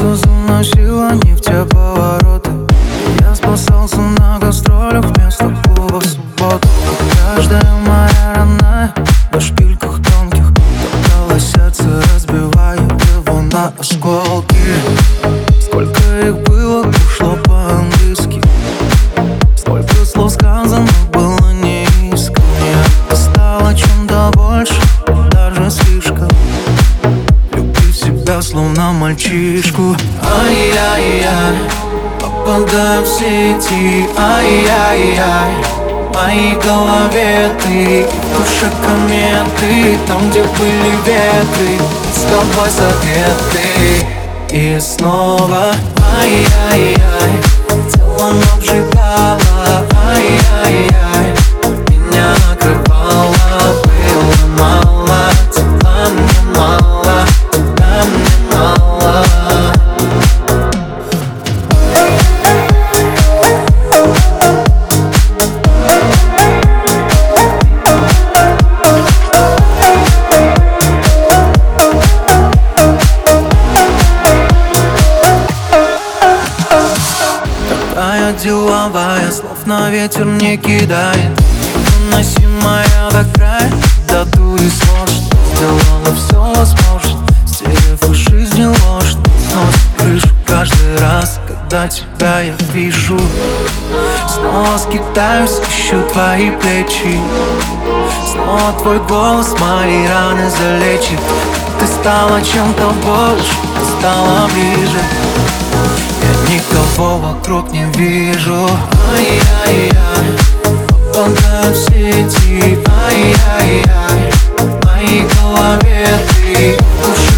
Просто заносило не в те повороты. Я спасался на гастролях вместо клуба в субботу. Каждая моя родная на шпильках тонких топталось сердце, разбивая его на осколки. Сколько их было, ушло по-английски. Сколько слов сказано было неискренне. Это стало чем-то больше, даже слишком. Люблю себя словно мальчишку. Ай-яй-яй, попадаю в сети. Ай-яй-яй, в моей голове ты, в душе кометы. Там, где были ветры, с тобой согреты. И снова ай-яй-яй, телом обжигало. Ай-яй-яй, меня накрывало. Было мало, тепла мне мало, да мне мало. Такая деловая, слов на ветер не кидает. Выносимая до края, до дури сможет. Сделала все возможно, стерев из жизни ложь. Сносит крышу каждый раз, когда тебя я вижу. Снова скитаюсь, ищу твои плечи. Снова твой голос мои раны залечит. Ты стала чем-то больше, ты стала ближе. Я никого вокруг не вижу. Ай-яй-яй, попадаю в сети. Ай-яй-яй, в моей голове ты, в душе